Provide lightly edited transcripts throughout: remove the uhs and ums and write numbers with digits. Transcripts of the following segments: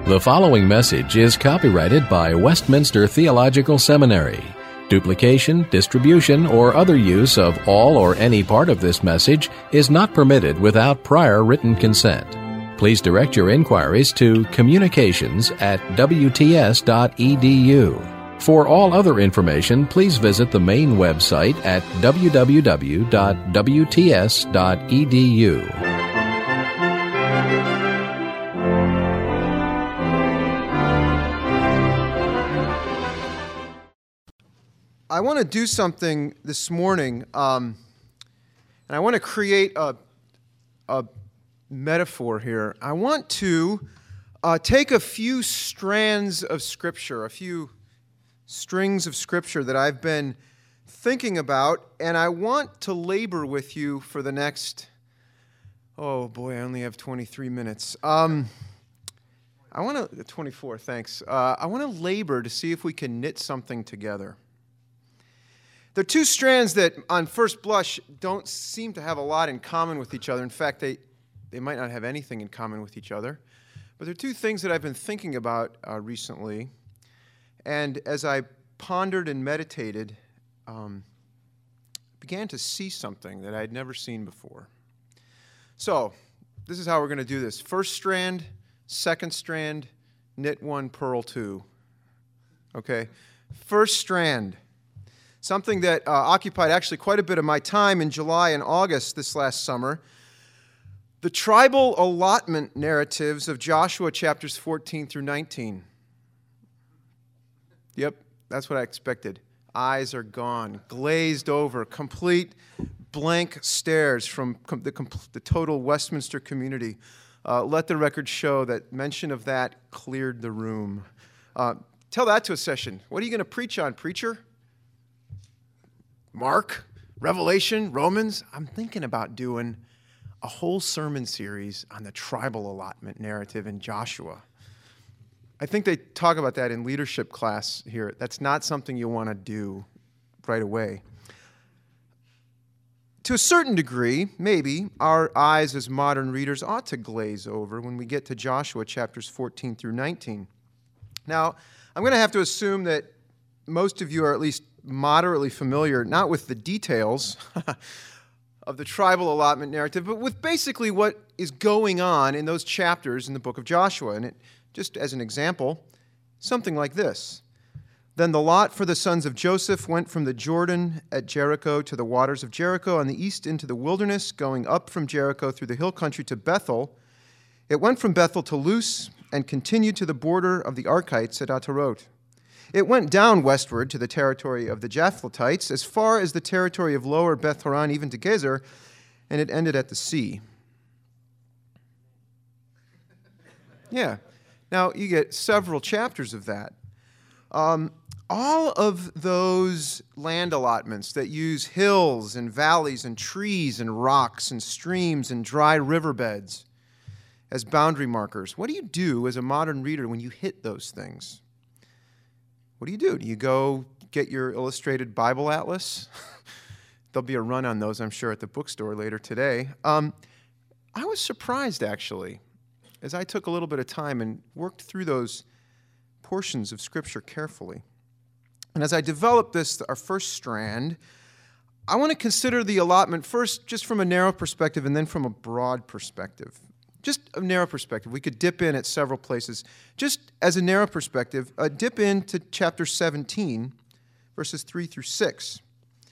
The following message is copyrighted by Westminster Theological Seminary. Duplication, distribution, or other use of all or any part of this message is not permitted without prior written consent. Please direct your inquiries to communications@wts.edu. For all other information, please visit the main website at www.wts.edu. I want to do something this morning, and I want to create a metaphor here. I want to take a few strands of Scripture, a few strings of Scripture that I've been thinking about, and I want to labor with you for the next, oh boy, I only have 23 minutes. I want to, 24, thanks. I want to labor to see if we can knit something together. There are two strands that, on first blush, don't seem to have a lot in common with each other. In fact, they might not have anything in common with each other. But there are two things that I've been thinking about recently. And as I pondered and meditated, began to see something that I had never seen before. So, this is how we're going to do this. First strand, second strand, knit one, purl two. Okay? First strand. Something that occupied actually quite a bit of my time in July and August this last summer. The tribal allotment narratives of Joshua chapters 14 through 19. Yep, that's what I expected. Eyes are gone, glazed over, complete blank stares from the total Westminster community. Let the record show that mention of that cleared the room. Tell that to a session. What are you going to preach on, preacher? Mark, Revelation, Romans. I'm thinking about doing a whole sermon series on the tribal allotment narrative in Joshua. I think they talk about that in leadership class here. That's not something you want to do right away. To a certain degree, maybe, our eyes as modern readers ought to glaze over when we get to Joshua chapters 14 through 19. Now, I'm going to have to assume that most of you are at least moderately familiar, not with the details of the tribal allotment narrative, but with basically what is going on in those chapters in the book of Joshua. And it, just as an example, something like this. Then the lot for the sons of Joseph went from the Jordan at Jericho to the waters of Jericho on the east into the wilderness, going up from Jericho through the hill country to Bethel. It went from Bethel to Luz and continued to the border of the Archites at Atarot. It went down westward to the territory of the Japhletites, as far as the territory of lower Beth Horon, even to Gezer, and it ended at the sea. Yeah. Now, you get several chapters of that. All of those land allotments that use hills and valleys and trees and rocks and streams and dry riverbeds as boundary markers. What do you do as a modern reader when you hit those things? What do? Do you go get your illustrated Bible atlas? There'll be a run on those, I'm sure, at the bookstore later today. I was surprised, actually, as I took a little bit of time and worked through those portions of Scripture carefully. And as I developed this, our first strand, I want to consider the allotment first just from a narrow perspective and then from a broad perspective. Just a narrow perspective. We could dip in at several places. Just as a narrow perspective, dip into chapter 17, verses 3 through 6.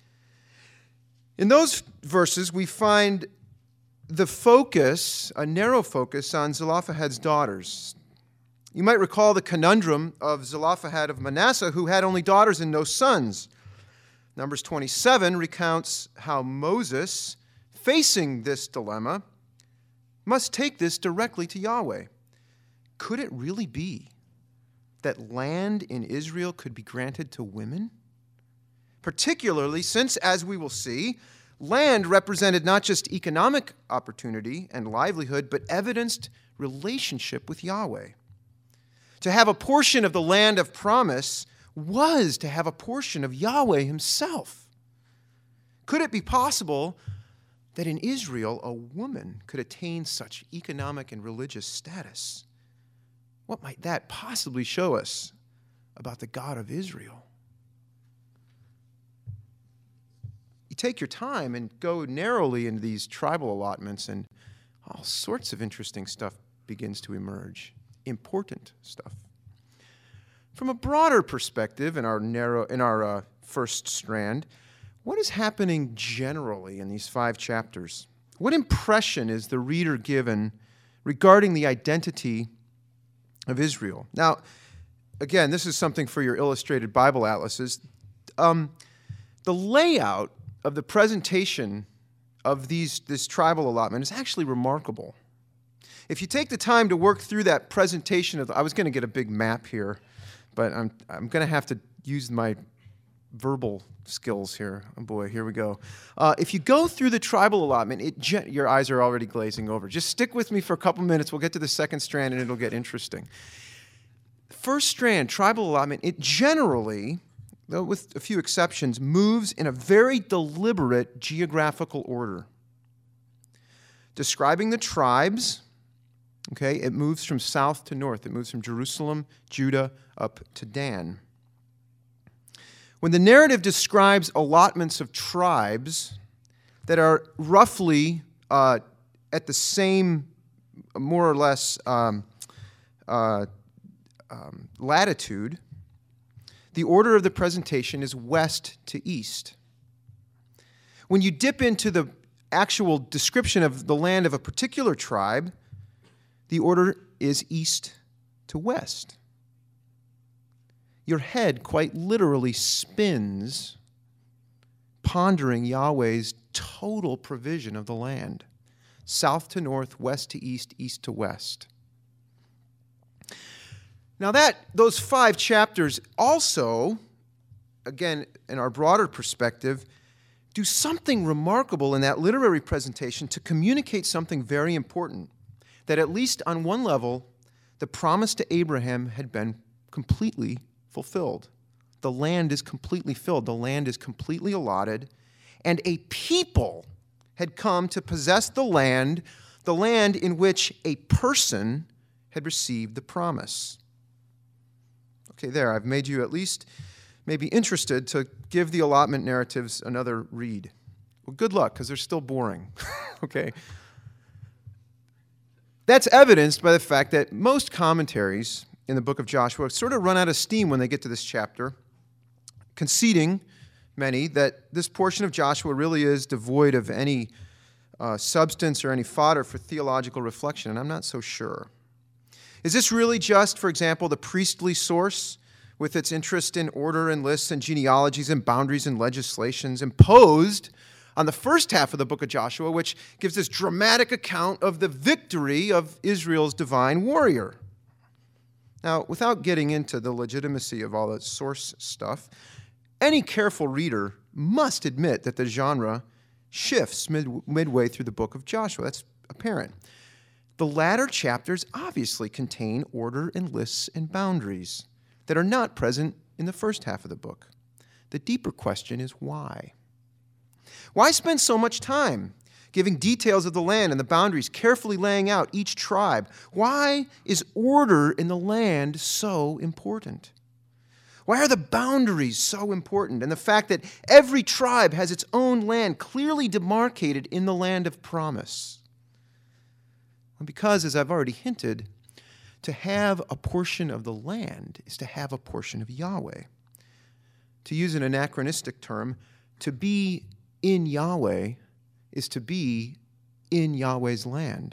In those verses, we find the focus, a narrow focus, on Zelophehad's daughters. You might recall the conundrum of Zelophehad of Manasseh, who had only daughters and no sons. Numbers 27 recounts how Moses, facing this dilemma, must take this directly to Yahweh. Could it really be that land in Israel could be granted to women? Particularly since, as we will see, land represented not just economic opportunity and livelihood, but evidenced relationship with Yahweh. To have a portion of the land of promise was to have a portion of Yahweh himself. Could it be possible that in Israel a woman could attain such economic and religious status? What might that possibly show us about the God of Israel? You take your time and go narrowly into these tribal allotments, and all sorts of interesting stuff begins to emerge. Important stuff. From a broader perspective, in our first strand, what is happening generally in these 5 chapters? What impression is the reader given regarding the identity of Israel? Now, again, this is something for your illustrated Bible atlases. The layout of the presentation of this tribal allotment is actually remarkable. If you take the time to work through that presentation I was going to get a big map here, but I'm going to have to use my verbal skills here. Oh boy, here we go. If you go through the tribal allotment, your eyes are already glazing over. Just stick with me for a couple minutes. We'll get to the second strand and it'll get interesting. First strand, tribal allotment, it generally, though with a few exceptions, moves in a very deliberate geographical order. Describing the tribes, okay, it moves from south to north. It moves from Jerusalem, Judah, up to Dan. When the narrative describes allotments of tribes that are roughly at the same, more or less, latitude, the order of the presentation is west to east. When you dip into the actual description of the land of a particular tribe, the order is east to west. Your head quite literally spins, pondering Yahweh's total provision of the land. South to north, west to east, east to west. Now those 5 chapters also, again, in our broader perspective, do something remarkable in that literary presentation to communicate something very important, that at least on one level, the promise to Abraham had been completely fulfilled. The land is completely filled. The land is completely allotted, and a people had come to possess the land in which a person had received the promise. Okay, there, I've made you at least maybe interested to give the allotment narratives another read. Well, good luck, because they're still boring. Okay? That's evidenced by the fact that most commentaries in the book of Joshua sort of run out of steam when they get to this chapter, conceding, many, that this portion of Joshua really is devoid of any substance or any fodder for theological reflection, and I'm not so sure. Is this really just, for example, the priestly source with its interest in order and lists and genealogies and boundaries and legislations imposed on the first half of the book of Joshua, which gives this dramatic account of the victory of Israel's divine warrior? Now, without getting into the legitimacy of all the source stuff, any careful reader must admit that the genre shifts midway through the book of Joshua. That's apparent. The latter chapters obviously contain order and lists and boundaries that are not present in the first half of the book. The deeper question is why? Why spend so much time giving details of the land and the boundaries, carefully laying out each tribe? Why is order in the land so important? Why are the boundaries so important, and the fact that every tribe has its own land clearly demarcated in the land of promise? Well, because, as I've already hinted, to have a portion of the land is to have a portion of Yahweh. To use an anachronistic term, to be in Yahweh is to be in Yahweh's land.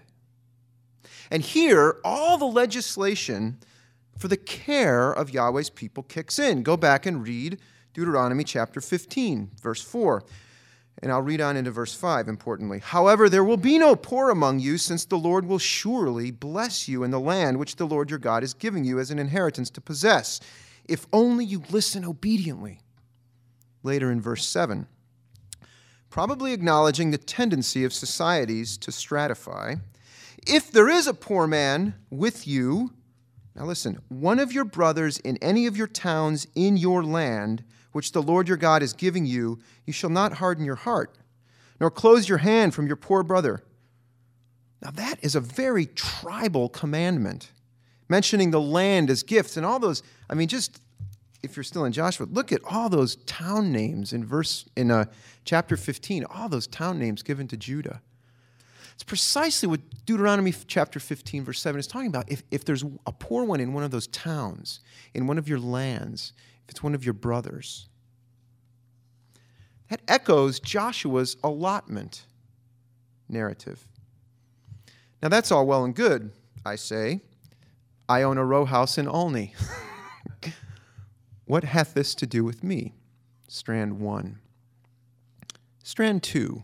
And here, all the legislation for the care of Yahweh's people kicks in. Go back and read Deuteronomy chapter 15, verse 4. And I'll read on into verse 5, importantly. However, there will be no poor among you, since the Lord will surely bless you in the land which the Lord your God is giving you as an inheritance to possess, if only you listen obediently. Later in verse 7, probably acknowledging the tendency of societies to stratify, if there is a poor man with you, now listen, one of your brothers in any of your towns in your land, which the Lord your God is giving you, you shall not harden your heart, nor close your hand from your poor brother. Now that is a very tribal commandment, mentioning the land as gifts, and all those, just if you're still in Joshua, look at all those town names in chapter 15, all those town names given to Judah. It's precisely what Deuteronomy chapter 15, verse 7 is talking about. If there's a poor one in one of those towns, in one of your lands, if it's one of your brothers, that echoes Joshua's allotment narrative. Now that's all well and good, I say. I own a row house in Olney. What hath this to do with me? Strand 1. Strand 2.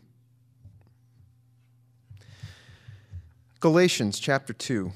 Galatians chapter 2.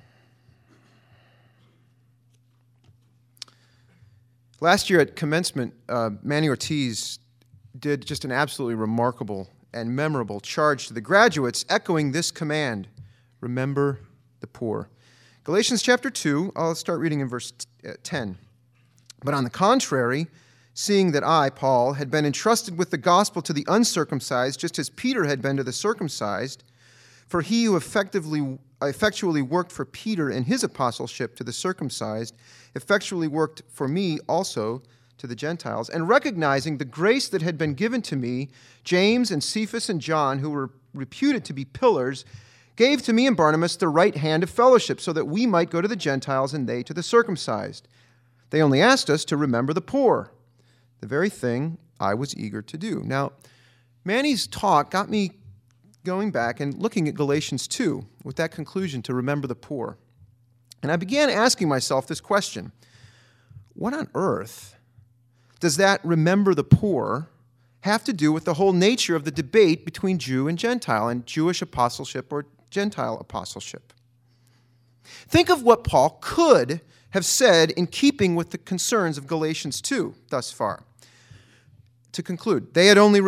Last year at commencement, Manny Ortiz did just an absolutely remarkable and memorable charge to the graduates, echoing this command, remember the poor. Galatians chapter 2, I'll start reading in verse 10. But on the contrary, seeing that I, Paul, had been entrusted with the gospel to the uncircumcised, just as Peter had been to the circumcised, for he who effectually worked for Peter in his apostleship to the circumcised, effectually worked for me also to the Gentiles. And recognizing the grace that had been given to me, James and Cephas and John, who were reputed to be pillars, gave to me and Barnabas the right hand of fellowship, so that we might go to the Gentiles and they to the circumcised. They only asked us to remember the poor, the very thing I was eager to do. Now, Manny's talk got me going back and looking at Galatians 2 with that conclusion to remember the poor. And I began asking myself this question: what on earth does that remember the poor have to do with the whole nature of the debate between Jew and Gentile, and Jewish apostleship or Gentile apostleship? Think of what Paul could have said in keeping with the concerns of Galatians 2 thus far. To conclude, they had only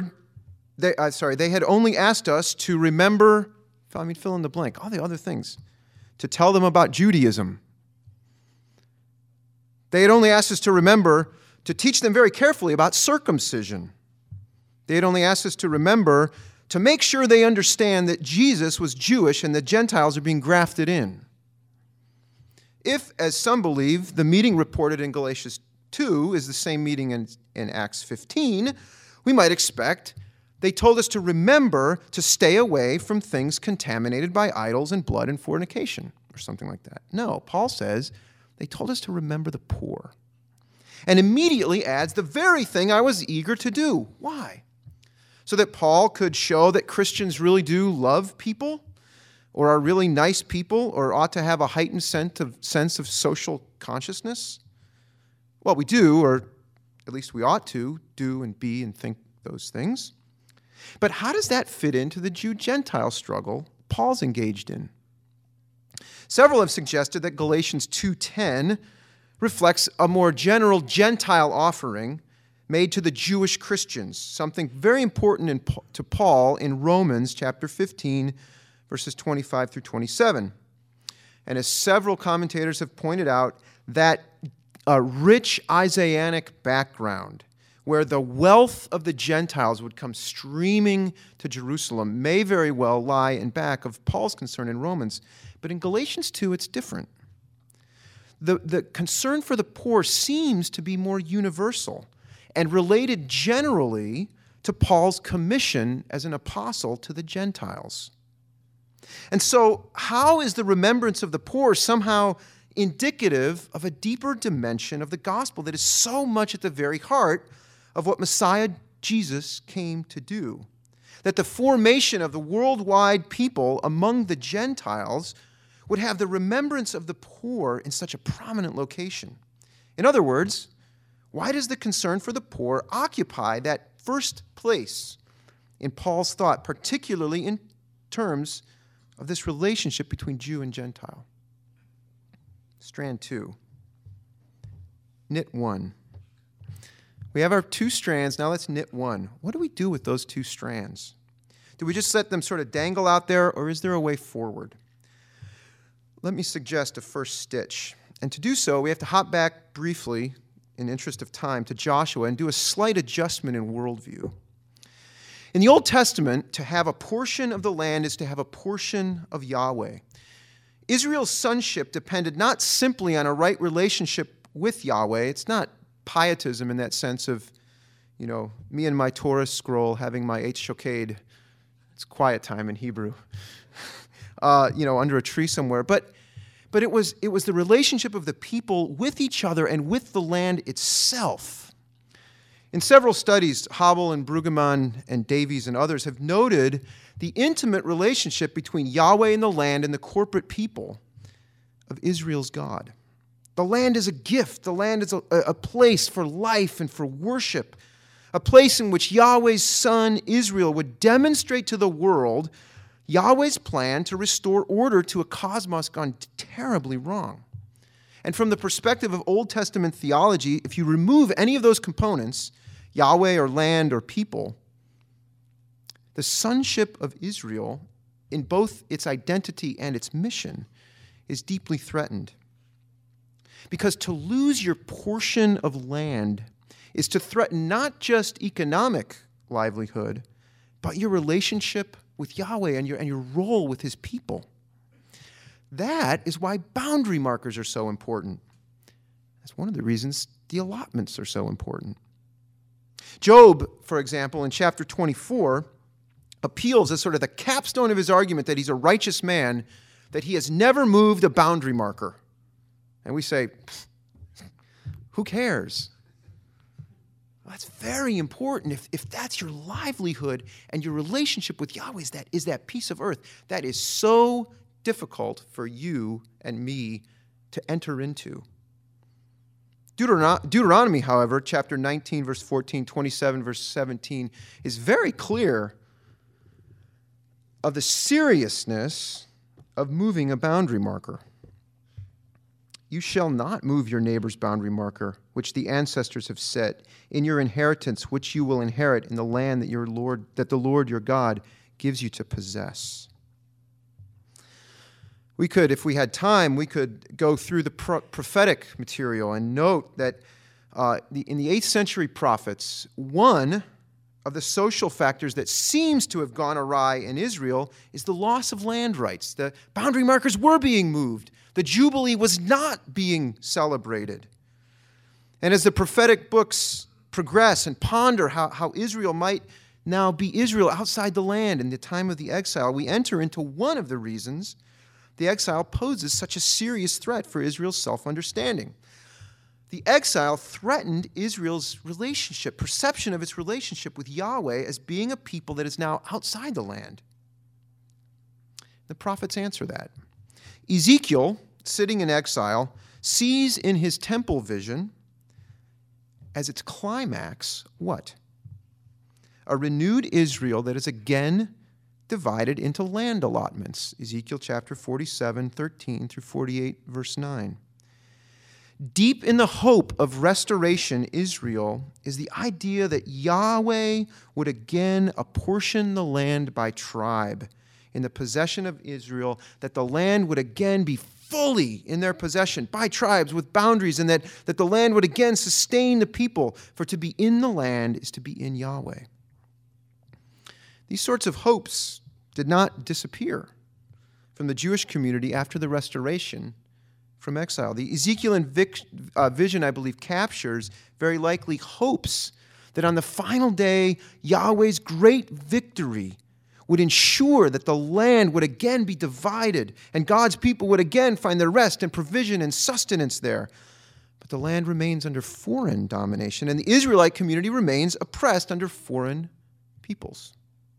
asked us to remember, fill in the blank, all the other things, to tell them about Judaism. They had only asked us to remember, to teach them very carefully about circumcision. They had only asked us to remember, to make sure they understand that Jesus was Jewish and the Gentiles are being grafted in. If, as some believe, the meeting reported in Galatians 2 is the same meeting in Acts 15, we might expect they told us to remember to stay away from things contaminated by idols and blood and fornication, or something like that. No, Paul says they told us to remember the poor. And immediately adds the very thing I was eager to do. Why? So that Paul could show that Christians really do love people, or are really nice people, or ought to have a heightened sense of social consciousness? Well, we do, or at least we ought to do and be and think those things. But how does that fit into the Jew-Gentile struggle Paul's engaged in? Several have suggested that Galatians 2:10 reflects a more general Gentile offering made to the Jewish Christians, something very important to Paul in Romans chapter 15, verses 25 through 27. And as several commentators have pointed out, that a rich Isaianic background where the wealth of the Gentiles would come streaming to Jerusalem may very well lie in back of Paul's concern in Romans. But in Galatians 2, it's different. The concern for the poor seems to be more universal and related generally to Paul's commission as an apostle to the Gentiles. And so, how is the remembrance of the poor somehow indicative of a deeper dimension of the gospel that is so much at the very heart of what Messiah Jesus came to do? That the formation of the worldwide people among the Gentiles would have the remembrance of the poor in such a prominent location. In other words, why does the concern for the poor occupy that first place in Paul's thought, particularly in terms of this relationship between Jew and Gentile? Strand 2. Knit 1. We have our two strands, now let's knit one. What do we do with those two strands? Do we just let them sort of dangle out there, or is there a way forward? Let me suggest a first stitch. And to do so, we have to hop back briefly, in interest of time, to Joshua and do a slight adjustment in worldview. In the Old Testament, to have a portion of the land is to have a portion of Yahweh. Israel's sonship depended not simply on a right relationship with Yahweh. It's not pietism in that sense of, me and my Torah scroll having my Eitz Shoked. It's quiet time in Hebrew. Under a tree somewhere. But it was the relationship of the people with each other and with the land itself. In several studies, Hobble and Brueggemann and Davies and others have noted the intimate relationship between Yahweh and the land and the corporate people of Israel's God. The land is a gift. The land is a place for life and for worship, a place in which Yahweh's son Israel would demonstrate to the world Yahweh's plan to restore order to a cosmos gone terribly wrong. And from the perspective of Old Testament theology, if you remove any of those components, Yahweh or land or people, the sonship of Israel, in both its identity and its mission, is deeply threatened. Because to lose your portion of land is to threaten not just economic livelihood, but your relationship with Yahweh and your role with his people. That is why boundary markers are so important. That's one of the reasons the allotments are so important. Job, for example, in chapter 24, appeals as sort of the capstone of his argument that he's a righteous man, that he has never moved a boundary marker. And we say, who cares? Well, that's very important. If that's your livelihood and your relationship with Yahweh is that piece of earth, that is so difficult for you and me to enter into. Deuteronomy, however, chapter 19, verse 14, 27, verse 17, is very clear of the seriousness of moving a boundary marker. You shall not move your neighbor's boundary marker, which the ancestors have set, in your inheritance, which you will inherit in the land that the Lord your God gives you to possess. We could, if we had time, we could go through the prophetic material and note that in the 8th century prophets, one of the social factors that seems to have gone awry in Israel is the loss of land rights. The boundary markers were being moved. The Jubilee was not being celebrated. And as the prophetic books progress and ponder how Israel might now be Israel outside the land in the time of the exile, we enter into one of the reasons the exile poses such a serious threat for Israel's self-understanding. The exile threatened Israel's perception of its relationship with Yahweh as being a people that is now outside the land. The prophets answer that. Ezekiel, sitting in exile, sees in his temple vision as its climax what? A renewed Israel that is again divided into land allotments. Ezekiel chapter 47, 13 through 48, verse 9. Deep in the hope of restoration, Israel is the idea that Yahweh would again apportion the land by tribe in the possession of Israel, that the land would again be fully in their possession by tribes with boundaries, and that the land would again sustain the people. For to be in the land is to be in Yahweh. These sorts of hopes did not disappear from the Jewish community after the restoration from exile. The Ezekiel vision, I believe, captures very likely hopes that on the final day, Yahweh's great victory would ensure that the land would again be divided and God's people would again find their rest and provision and sustenance there. But the land remains under foreign domination, and the Israelite community remains oppressed under foreign peoples.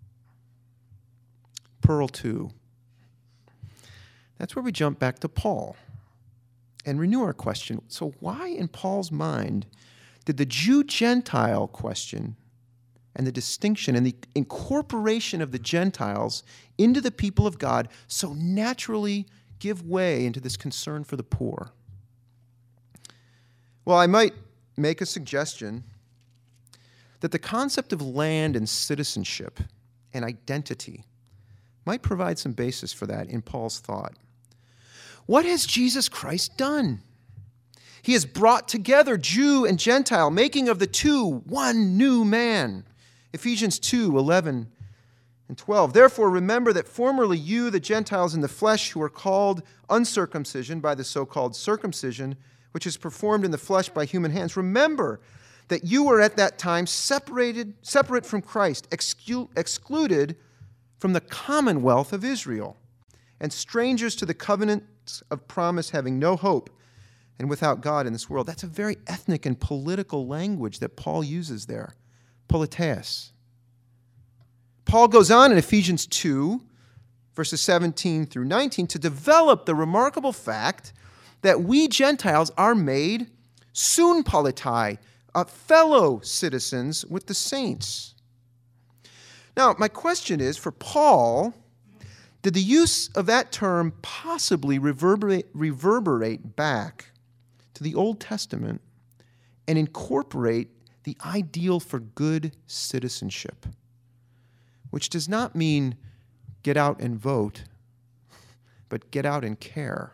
Pearl 2. That's where we jump back to Paul and renew our question. So why in Paul's mind did the Jew-Gentile question and the distinction and the incorporation of the Gentiles into the people of God so naturally give way into this concern for the poor? Well, I might make a suggestion that the concept of land and citizenship and identity might provide some basis for that in Paul's thought. What has Jesus Christ done? He has brought together Jew and Gentile, making of the two one new man. Ephesians 2:11 And 12, therefore remember that formerly you, the Gentiles in the flesh, who are called uncircumcision by the so-called circumcision, which is performed in the flesh by human hands, remember that you were at that time separate from Christ, excluded from the commonwealth of Israel, and strangers to the covenants of promise, having no hope and without God in this world. That's a very ethnic and political language that Paul uses there, politeas. Paul goes on in Ephesians 2, verses 17 through 19, to develop the remarkable fact that we Gentiles are made sunpolitai, fellow citizens with the saints. Now, my question is, for Paul, did the use of that term possibly reverberate back to the Old Testament and incorporate the ideal for good citizenship, which does not mean get out and vote, but get out and care?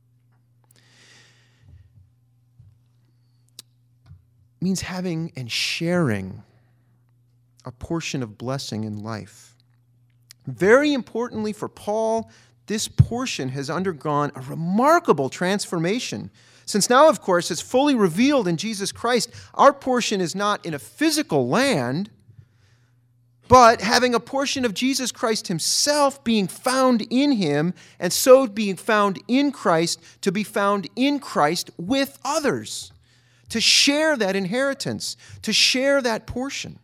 It means having and sharing a portion of blessing in life. Very importantly for Paul, this portion has undergone a remarkable transformation. Since now, of course, it's fully revealed in Jesus Christ, our portion is not in a physical land, but having a portion of Jesus Christ himself, being found in him, and so being found in Christ, to be found in Christ with others, to share that inheritance, to share that portion.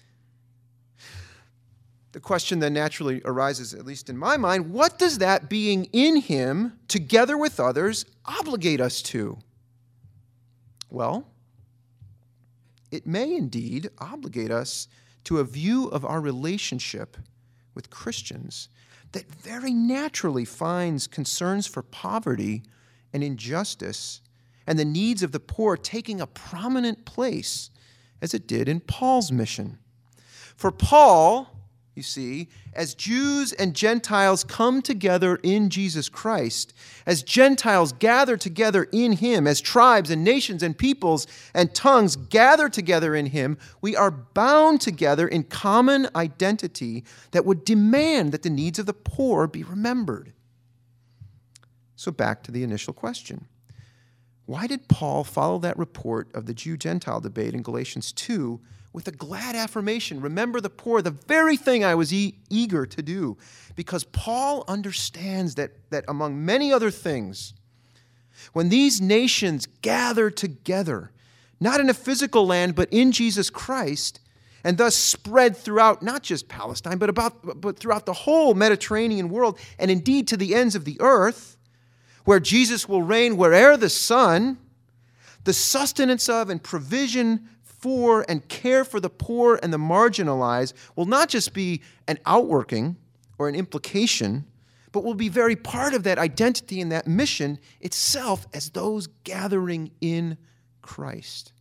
The question then naturally arises, at least in my mind, what does that being in him, together with others, obligate us to? Well, it may indeed obligate us to a view of our relationship with Christians that very naturally finds concerns for poverty and injustice and the needs of the poor taking a prominent place, as it did in Paul's mission. For Paul, you see, as Jews and Gentiles come together in Jesus Christ, as Gentiles gather together in him, as tribes and nations and peoples and tongues gather together in him, we are bound together in common identity that would demand that the needs of the poor be remembered. So back to the initial question. Why did Paul follow that report of the Jew-Gentile debate in Galatians 2 with a glad affirmation? Remember the poor, the very thing I was eager to do. Because Paul understands that among many other things, when these nations gather together, not in a physical land, but in Jesus Christ, and thus spread throughout not just Palestine, but throughout the whole Mediterranean world, and indeed to the ends of the earth, where Jesus will reign where'er the sun, the sustenance of and provision for and care for the poor and the marginalized will not just be an outworking or an implication, but will be very part of that identity and that mission itself as those gathering in Christ.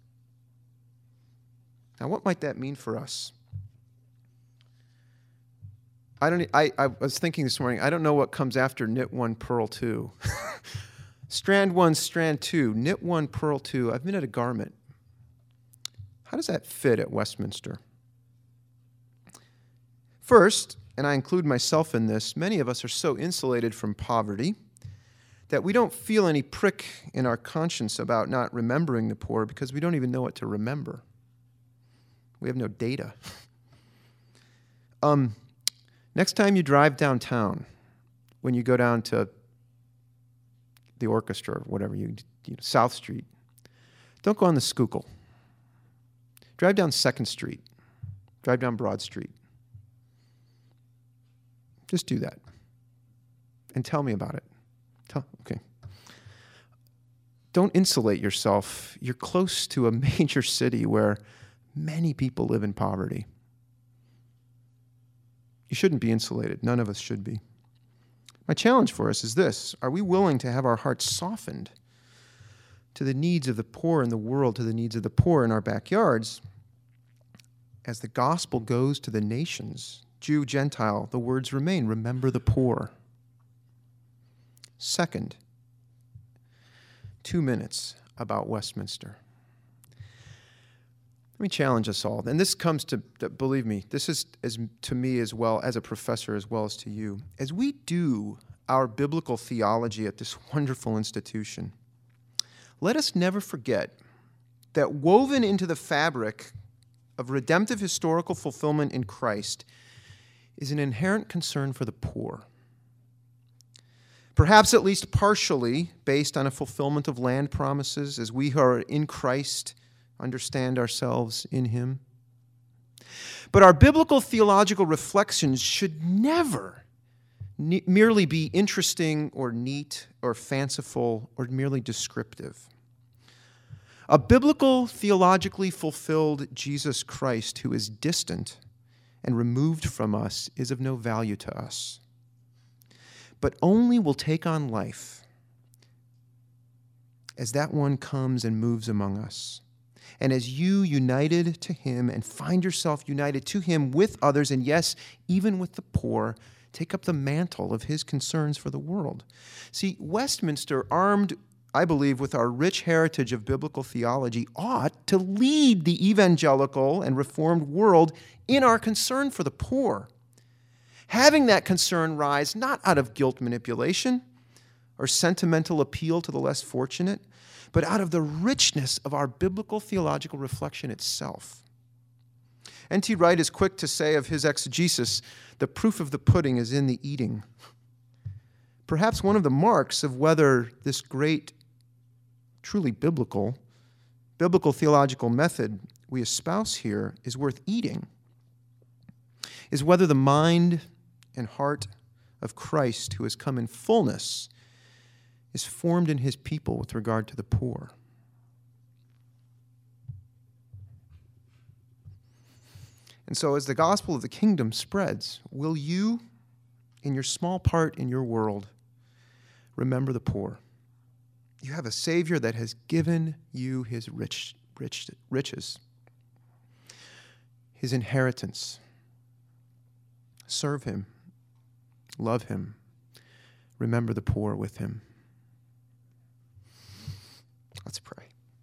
Now, what might that mean for us? I was thinking this morning, I don't know what comes after knit one, purl two. Strand one, strand two, knit one, purl two. I've been at a garment. How does that fit at Westminster? First, and I include myself in this, many of us are so insulated from poverty that we don't feel any prick in our conscience about not remembering the poor because we don't even know what to remember. We have no data. Next time you drive downtown, when you go down to the orchestra or whatever, South Street, don't go on the Schuylkill. Drive down 2nd Street. Drive down Broad Street. Just do that. And tell me about it. Okay. Don't insulate yourself. You're close to a major city where many people live in poverty. You shouldn't be insulated. None of us should be. My challenge for us is this. Are we willing to have our hearts softened to the needs of the poor in the world, to the needs of the poor in our backyards? As the gospel goes to the nations, Jew, Gentile, the words remain, remember the poor. Second, 2 minutes about Westminster. Let me challenge us all. And this comes to, believe me, this is to me as well, as a professor as well as to you. As we do our biblical theology at this wonderful institution, let us never forget that woven into the fabric of redemptive historical fulfillment in Christ is an inherent concern for the poor. Perhaps at least partially based on a fulfillment of land promises as we who are in Christ understand ourselves in Him. But our biblical theological reflections should never merely be interesting or neat or fanciful or merely descriptive. A biblical, theologically fulfilled Jesus Christ who is distant and removed from us is of no value to us, but only will take on life as that one comes and moves among us. And as you united to Him and find yourself united to Him with others, and yes, even with the poor, take up the mantle of His concerns for the world. See, Westminster, armed, I believe, with our rich heritage of biblical theology, ought to lead the evangelical and reformed world in our concern for the poor. Having that concern rise not out of guilt manipulation or sentimental appeal to the less fortunate, but out of the richness of our biblical theological reflection itself. N.T. Wright is quick to say of his exegesis, the proof of the pudding is in the eating. Perhaps one of the marks of whether this great, truly biblical theological method we espouse here is worth eating, is whether the mind and heart of Christ, who has come in fullness, is formed in His people with regard to the poor. And so as the gospel of the kingdom spreads, will you, in your small part in your world, remember the poor? You have a Savior that has given you His riches, His inheritance. Serve Him, love Him, remember the poor with Him. Let's pray.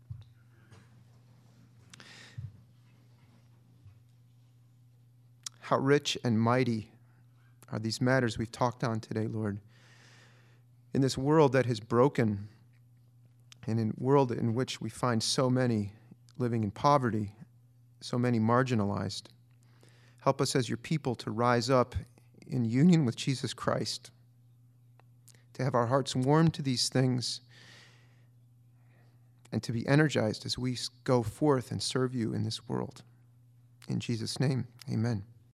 How rich and mighty are these matters we've talked on today, Lord. In this world that is broken, and in a world in which we find so many living in poverty, so many marginalized, help us as your people to rise up in union with Jesus Christ, to have our hearts warmed to these things, and to be energized as we go forth and serve you in this world. In Jesus' name, amen.